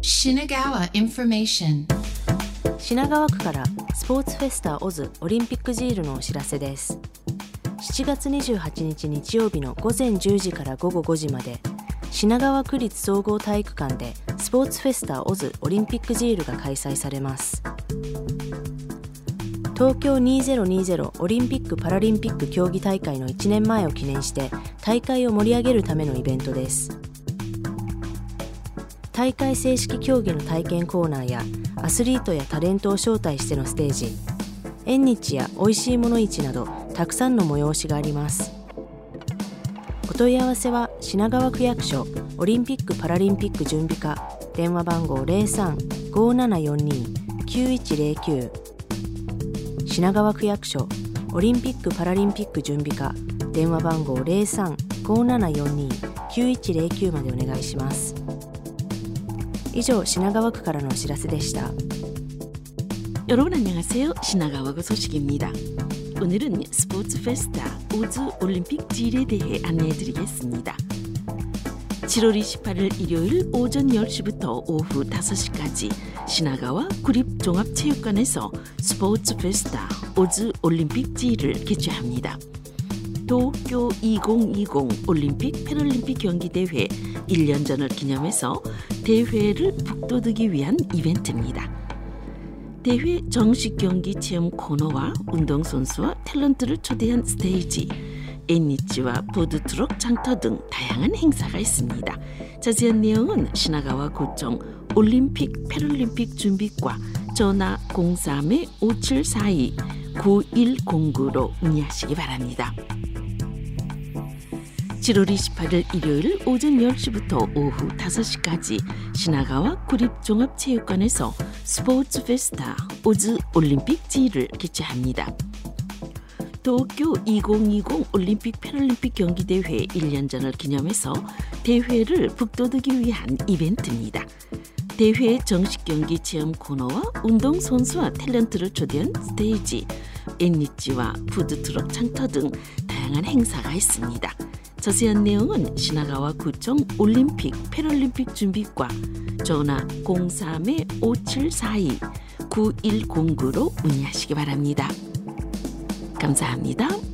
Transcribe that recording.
Shinagawa Information。 品川区からスポーツフェスタオズオリンピックジールのお知らせです。7月28日日曜日の午前10時から午後5時まで、品川区立総合体育館でスポーツフェスタオズオリンピックジールが開催されます。東京2020オリンピック・パラリンピック競技大会の1年前を記念して大会を盛り上げるためのイベントです。大会正式競技の体験コーナーやアスリートやタレントを招待してのステージ、縁日やおいしいもの市などたくさんの催しがあります。お問い合わせは品川区役所オリンピック・パラリンピック準備課、電話番号 03-5742-9109、品川区役所オリンピック・パラリンピック準備課、電話番号 03-5742-9109 までお願いします。以上、品川区からのお知らせでした。 여러분 안녕하세요. 신나가와구 소식입니다. 오늘은 스포츠 페스타 오즈 올림픽 질에 대해 안내해드리겠습니다. 7월 28일 일요일 오전 10시부터 오후 5시까지 시나가와 구립종합체육관에서 스포츠 페스타 오즈 올림픽 질을 개최합니다. 도쿄 2020 올림픽 패럴림픽 경기대회 1년 전을 기념해서 대회를 북돋우기 위한 이벤트입니다. 대회 정식 경기 체험 코너와 운동선수와 탤런트를 초대한 스테이지, N니치와 푸드트럭 장터 등 다양한 행사가 있습니다. 자세한 내용은 시나가와 구청 올림픽 패럴림픽 준비과 전화 03-5742-9109로 문의하시기 바랍니다. 7월 28일 일요일 오전 10시부터 오후 5시까지 시나가와 구립종합체육관에서 스포츠 페스타 오즈 올림픽 지를 개최합니다. 도쿄 2020 올림픽 패럴림픽 경기대회 1년 전을 기념해서 대회를 북돋우기 위한 이벤트입니다. 대회 정식 경기 체험 코너와 운동선수와 탤런트를 초대한 스테이지, N니치와 푸드트럭 장터 등 다양한 행사가 있습니다. 자세한 내용은 시나가와 구청 올림픽 패럴림픽 준비과 전화 03-5742-9109로 문의하시기 바랍니다. 감사합니다.